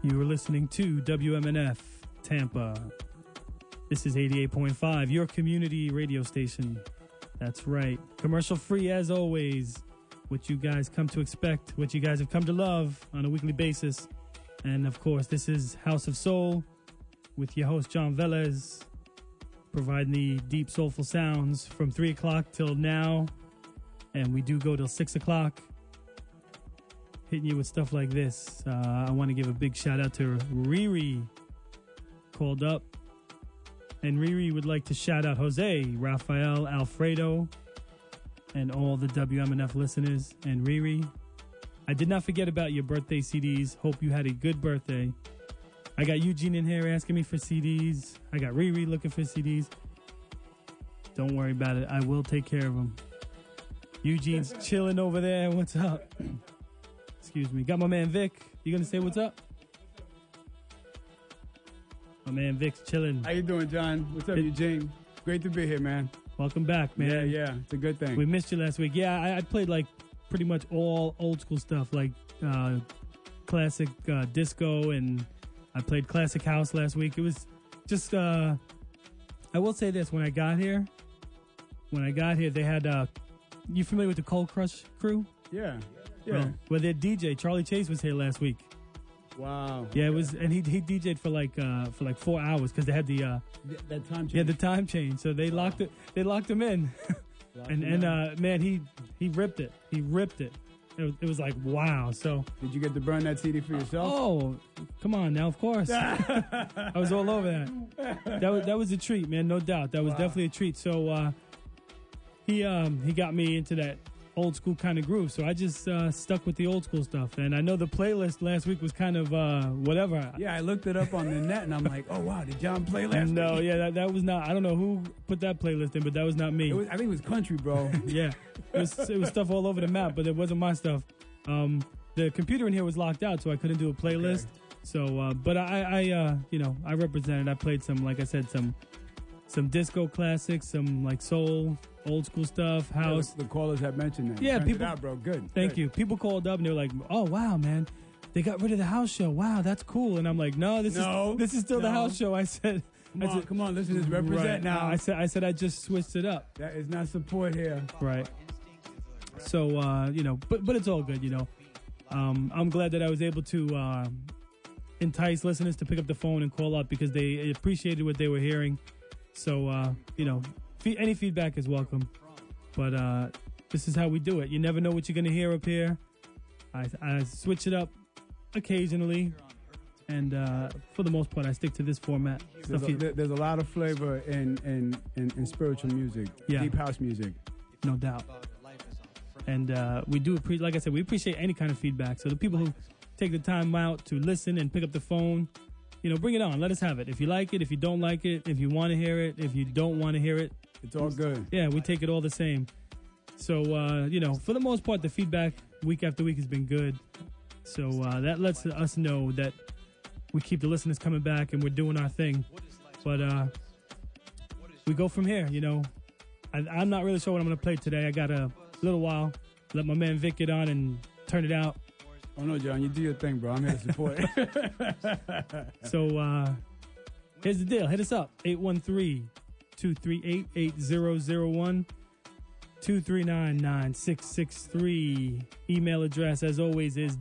You are listening to WMNF Tampa. This is 88.5, your community radio station. That's right. Commercial free as always. What you guys come to expect, what you guys have come to love on a weekly basis. And of course, this is House of Soul with your host, John Velez, providing the deep, soulful sounds from 3 o'clock till now. And we do go till 6 o'clock. Hitting you with stuff like this. I want to give a big shout out to Riri, called up. And Riri would like to shout out Jose, Rafael, Alfredo, and all the WMNF listeners. And Riri, I did not forget about your birthday CDs. Hope you had a good birthday. I got Eugene in here asking me for CDs. I got Riri looking for CDs. Don't worry about it. I will take care of them. Eugene's chilling over there. What's up? Excuse me. Got my man Vic. You gonna say what's up? My man Vic's chilling. How you doing, John? What's up, Eugene? Great to be here, man. Welcome back, man. Yeah. It's a good thing. We missed you last week. Yeah, I played like pretty much all old school stuff, like classic disco, and I played classic house last week. It was just, I will say this, when I got here, they had, you familiar with the Cold Crush crew? Yeah. Well, their DJ, Charlie Chase, was here last week. Wow. Yeah, it was, and he DJ'd for like 4 hours because they had the that time change. Yeah, the time change. So they locked it. They locked him in, man, he ripped it. He ripped it. It was like wow. So did you get to burn that CD for yourself? Oh, come on now, of course. I was all over that. That was a treat, man. No doubt. That was definitely a treat. So he got me into that old school kind of groove, so I just stuck with the old school stuff. And I know the playlist last week was kind of whatever. Yeah, I looked it up on the net and I'm like, oh wow, did John play last week? No, yeah, that was not. I don't know who put that playlist in, but that was not me. I think it was country, bro. Yeah, it was stuff all over the map, but it wasn't my stuff. The computer in here was locked out, so I couldn't do a playlist. Okay. So, but I represented. I played some, like I said, some disco classics, some like soul, old school stuff, house. Yeah, the callers have mentioned that. Yeah, Turned people. It out, bro. Good. Thank you. People called up and they were like, "Oh wow, man, they got rid of the house show. Wow, that's cool." And I'm like, "No, this is still the house show." I said, "Come on, listen, let's represent right, now." I said I just switched it up. That is not support here, right? So but it's all good, I'm glad that I was able to entice listeners to pick up the phone and call up because they appreciated what they were hearing. So, any feedback is welcome. But this is how we do it. You never know what you're going to hear up here. I switch it up occasionally. And for the most part, I stick to this format. There's a lot of flavor in spiritual music, deep house music. No doubt. And we do, like I said, we appreciate any kind of feedback. So the people who take the time out to listen and pick up the phone, bring it on. Let us have it. If you like it, if you don't like it, if you want to hear it, if you don't want to hear it. It's all good. Yeah, we take it all the same. So, for the most part, the feedback week after week has been good. So that lets us know that we keep the listeners coming back and we're doing our thing. But we go from here, I'm not really sure what I'm going to play today. I got a little while. Let my man Vic get on and turn it out. Oh, no, John, you do your thing, bro. I'm here to support. So, here's the deal. Hit us up. 813-238-8001. 239-9663. Email address, as always, is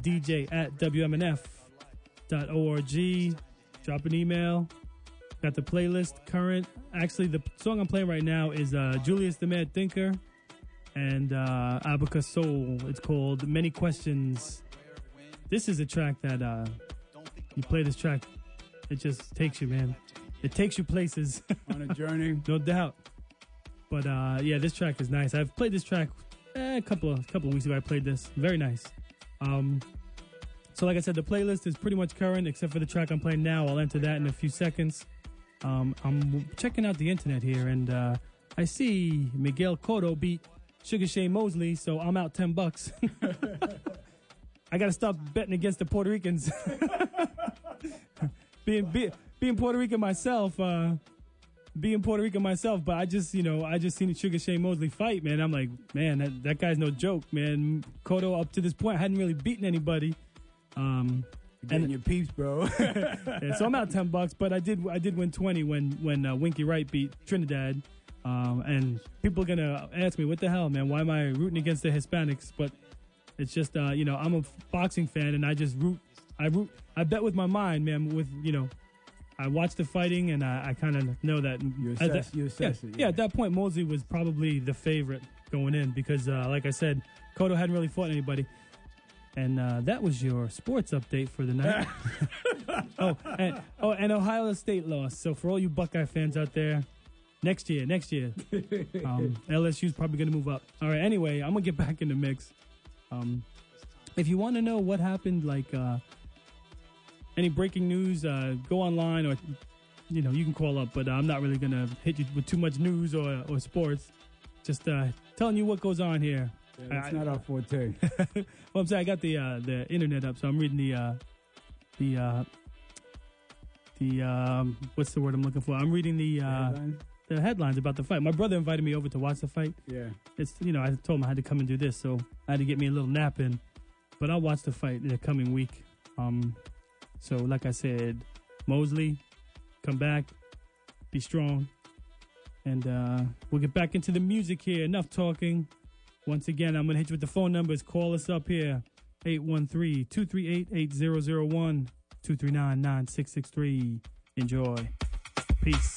dj@wmnf.org. Drop an email. Got the playlist current. Actually, the song I'm playing right now is Julius the Mad Thinker and Abaca Soul. It's called Many Questions. This is a track that you play this track, it just takes you, man. It takes you places. On a journey. No doubt. But this track is nice. I've played this track a couple of weeks ago. I played this. Very nice. So like I said, the playlist is pretty much current except for the track I'm playing now. I'll enter that in a few seconds. I'm checking out the internet here and I see Miguel Cotto beat Sugar Shane Mosley, so I'm out $10. I got to stop betting against the Puerto Ricans. Being Puerto Rican myself, but I just seen Sugar Shane Mosley fight, man. I'm like, man, that guy's no joke, man. Cotto up to this point hadn't really beaten anybody. Getting your peeps, bro. Yeah, so I'm out $10, but I did win 20 when Winky Wright beat Trinidad. And people are gonna ask me, what the hell, man? Why am I rooting against the Hispanics? But it's just, you know, I'm a boxing fan, and I just root. I bet with my mind, man. With, you know, I watch the fighting, and I kind of know that. You assess it. Yeah, at that point, Mosley was probably the favorite going in because, like I said, Cotto hadn't really fought anybody. And that was your sports update for the night. and Ohio State lost. So for all you Buckeye fans out there, next year, LSU's probably going to move up. All right, anyway, I'm going to get back in the mix. If you want to know what happened, like any breaking news, go online or, you know, you can call up. But I'm not really going to hit you with too much news or sports. Just telling you what goes on here. Yeah, that's not our forte. Well, I'm saying I got the internet up, so I'm reading the what's the word I'm looking for? I'm reading the headlines about the fight. My brother invited me over to watch the fight. Yeah, it's, you know, I told him I had to come and do this, so I had to get me a little nap in. But I'll watch the fight in the coming week. So like I said, Mosley, come back, be strong, and we'll get back into the music here. Enough talking. Once again, I'm going to hit you with the phone numbers. Call us up here, 813-238-8001, 239-9663. Enjoy. Peace.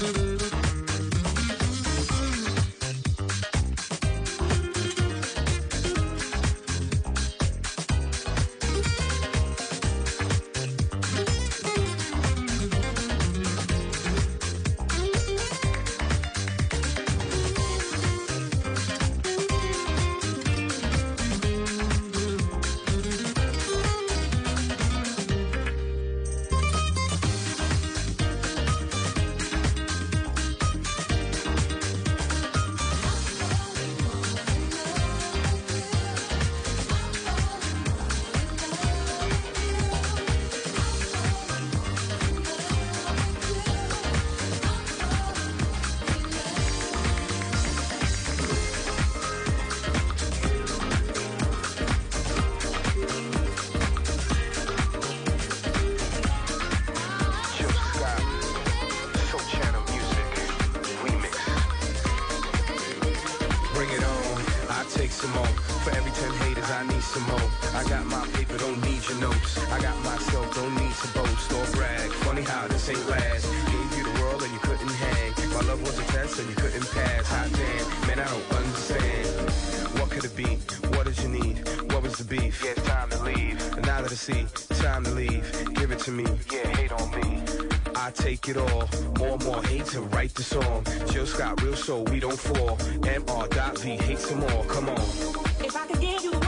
So we don't fall. MR.V hates them all. Come on. If I could give you the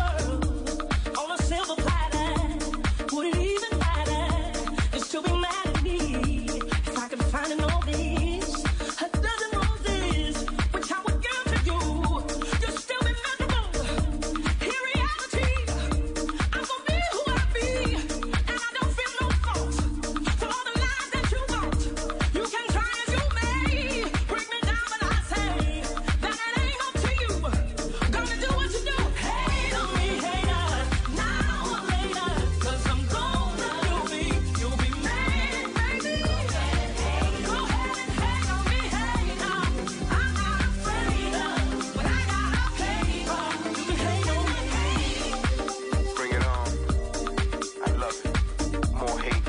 world on a silver platter, would it even matter? Just to be mad at me. If I could find an all this, a dozen roses, which I would give to you, you'll still be miserable. In reality, I'm gonna be who I be, and I don't feel no fault for all the lies that you want. You can try as you may, break me down, but I say that it ain't up to you. Gonna do what you do. Hate on me, hater, now or later, 'cause I'm gonna you'll be mad, baby. Go ahead and hate on me, hater. I'm not afraid of what I gotta pay for. You can hate on me. Bring it on. I love it. More hate.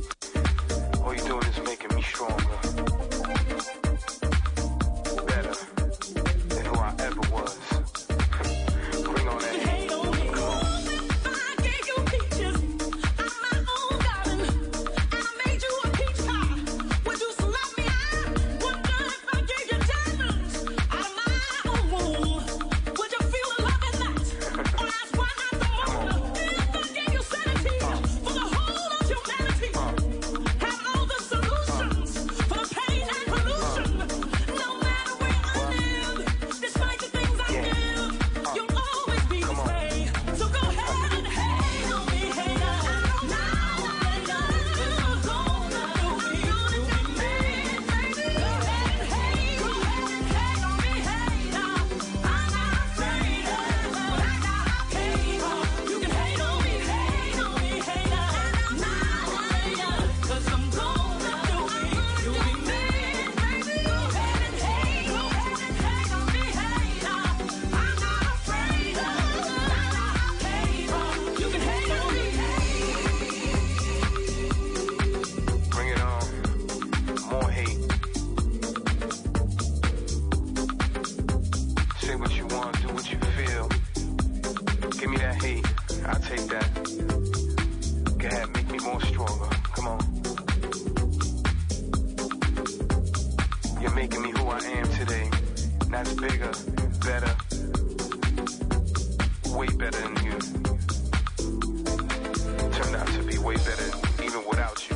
All you're doing is making me stronger. Better than who I ever was. Bring on that hate. Come on. If I gave you peaches, I'm my own darling, and I made you a peach pie, would you slap me? I wonder if I gave you diamonds out of my own womb, would you feel the love in that? Or that's why not the moon? If I gave you sanity for the whole of humanity, have all the solutions for the pain and pollution. No matter where I live, despite the things I give, you'll always be the same. So go ahead and hate on me, hater. Now or later, 'cause I'm gonna you'll be mad, baby. Go ahead and hate on me, hater. I'm not afraid of what I gotta pay for. You can hate on me, hater. Now or later, 'cause I'm gonna you'll be mad, baby. Go ahead and hate on me, hater. I'm not afraid of what I gotta pay for. You can hate on me. Bring it on. More hate. Say what you want, do what you feel. Give me that hate. I'll take that. Go ahead, make me more stronger. Come on. You're making me who I am today. That's bigger, better, way better than you. Turned out to be way better even without you.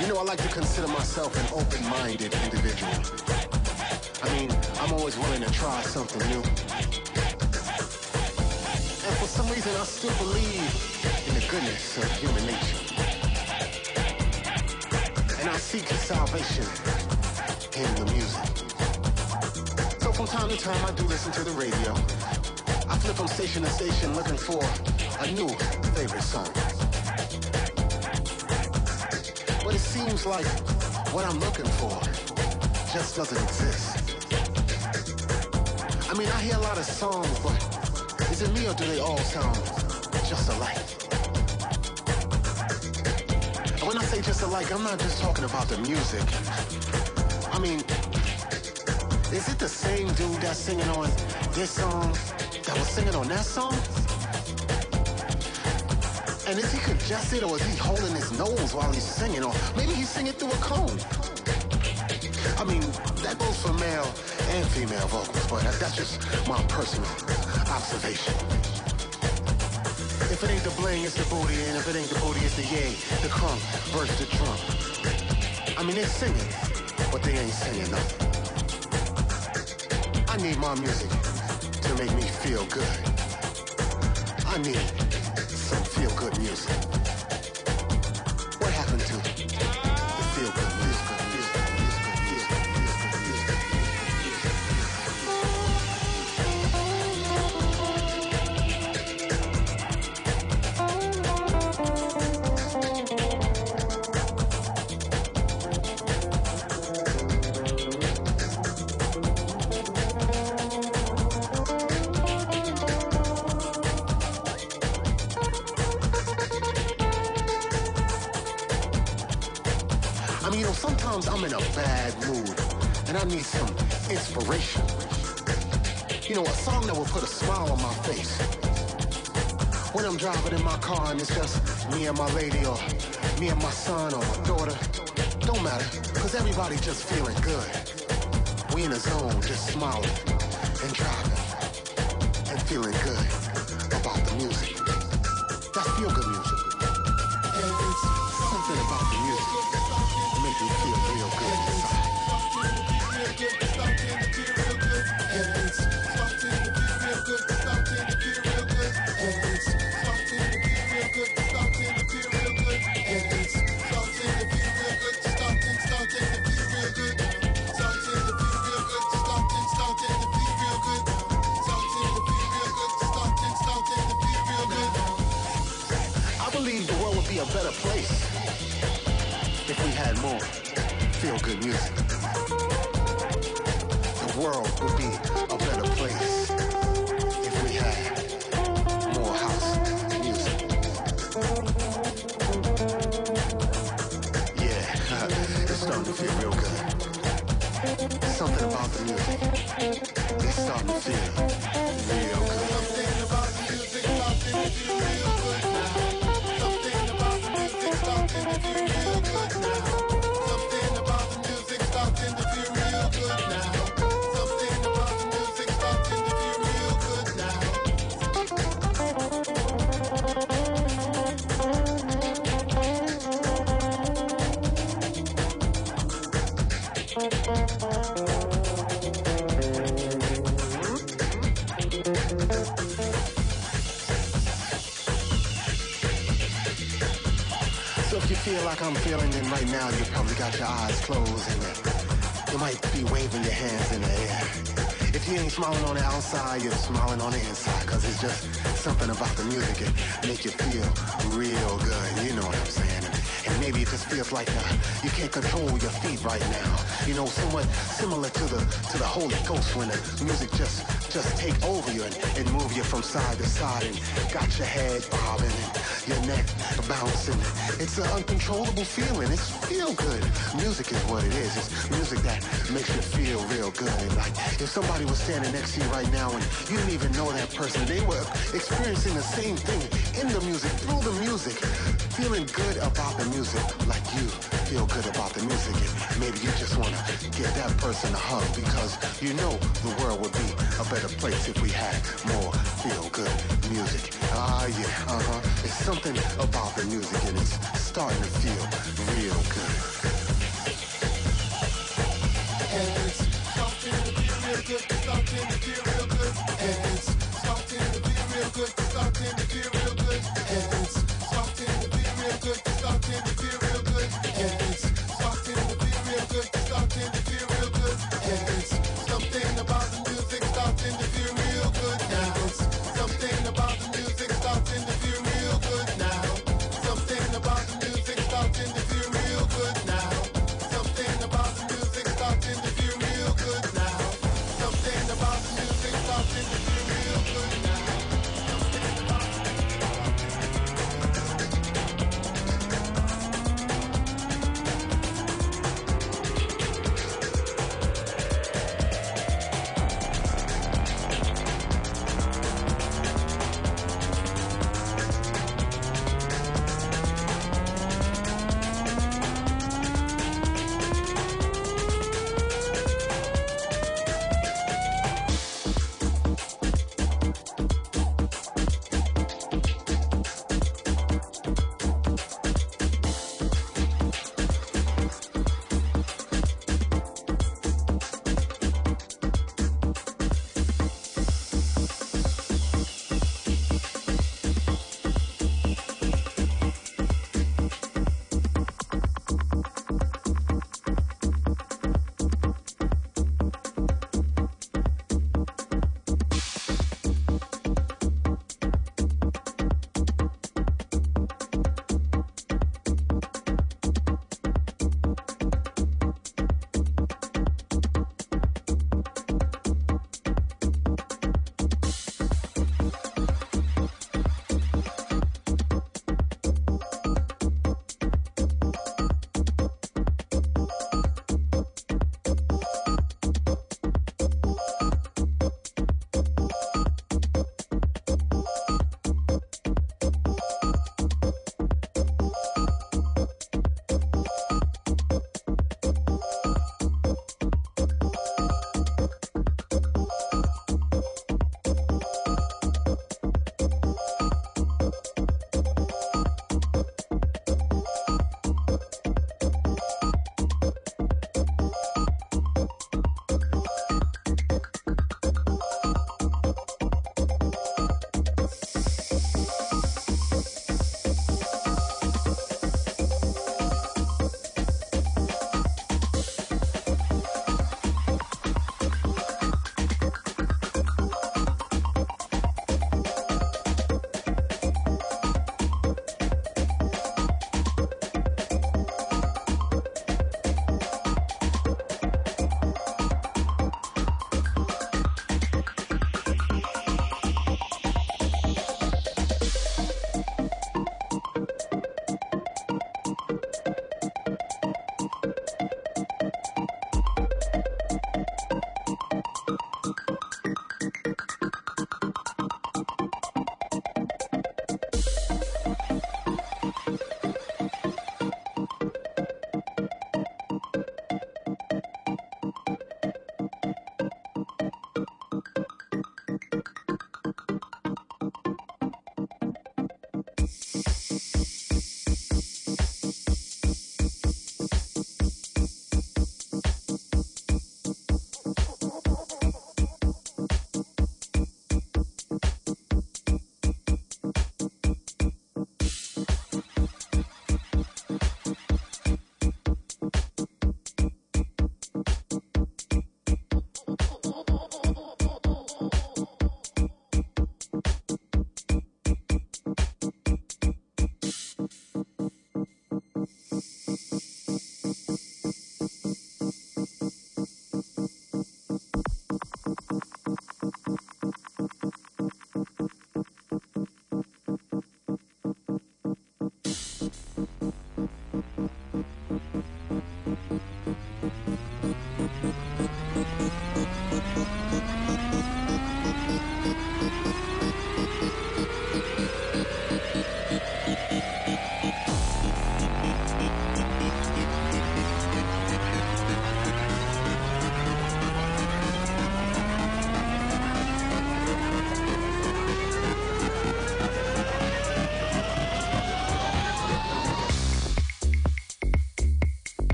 You know, I like to consider myself an open-minded individual. I mean, I'm always willing to try something new. And for some reason, I still believe in the goodness of human nature. And I seek salvation in the music. So from time to time, I do listen to the radio. I flip from station to station looking for a new favorite song. But it seems like what I'm looking for just doesn't exist. I mean, I hear a lot of songs, but is it me or do they all sound just alike? And when I say just alike, I'm not just talking about the music. I mean, is it the same dude that's singing on this song that was singing on that song? And is he congested or is he holding his nose while he's singing? Or maybe he's singing through a cone. I mean, that goes for male and female vocals, but that's just my personal observation. If it ain't the bling, it's the booty, and if it ain't the booty, it's the yay, the crunk versus the trump. I mean, they're singing, but they ain't saying nothing. I need my music to make me feel good. I need some feel-good music. What happened to the feel-good music? Sometimes I'm in a bad mood and I need some inspiration. You know, a song that will put a smile on my face. When I'm driving in my car and it's just me and my lady or me and my son or my daughter, don't matter, because everybody's just feeling good. We in a zone, just smiling and driving and feeling good about the music. That's feel-good music. And it's something about the music. Make me feel real good inside. I believe the world would be a better place if we had more feel-good music. The world would be a better place if we had more house music. Yeah, it's starting to feel real good. Something about the music, it's starting to feel real good. Something about the music starting to feel real good now. Something about the music starting to feel real good now. Something about the music starting to feel real good now. Something about the music starting to feel real good now. So if you feel like I'm feeling it right now, you probably got your eyes closed and you might be waving your hands in the air. If you ain't smiling on the outside, you're smiling on the inside, cause it's just something about the music. It make you feel real good, you know what I'm saying? And maybe it just feels like you can't control your feet right now. You know, somewhat similar to the Holy Ghost when the music just take over you and move you from side to side and got your head bobbing and your neck bouncing. It's an uncontrollable feeling. It's feel good. Music is what it is. It's music that makes you feel real good. Like if somebody was standing next to you right now and you didn't even know that person, they were experiencing the same thing in the music, through the music, feeling good about the music like you feel good about the music. And maybe you just want to give that person a hug because you know the world would be a better place if we had more feel-good music. Ah, yeah, it's something about the music and it's starting to feel real good.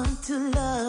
to love.